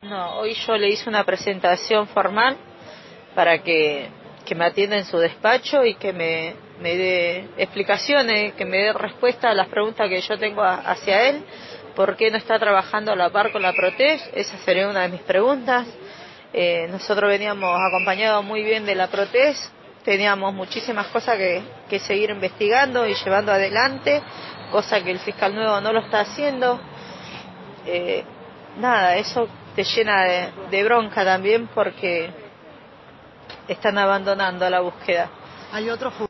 No, hoy yo le hice una presentación formal para que me atienda en su despacho y que me dé explicaciones, que me dé respuesta a las preguntas que yo tengo hacia él. ¿Por qué no está trabajando a la par con la PROTEG? Esa sería una de mis preguntas. Nosotros veníamos acompañados muy bien de la PROTEG, teníamos muchísimas cosas que seguir investigando y llevando adelante, cosa que el fiscal nuevo no lo está haciendo. Nada, eso te llena de bronca también porque están abandonando la búsqueda. Hay otros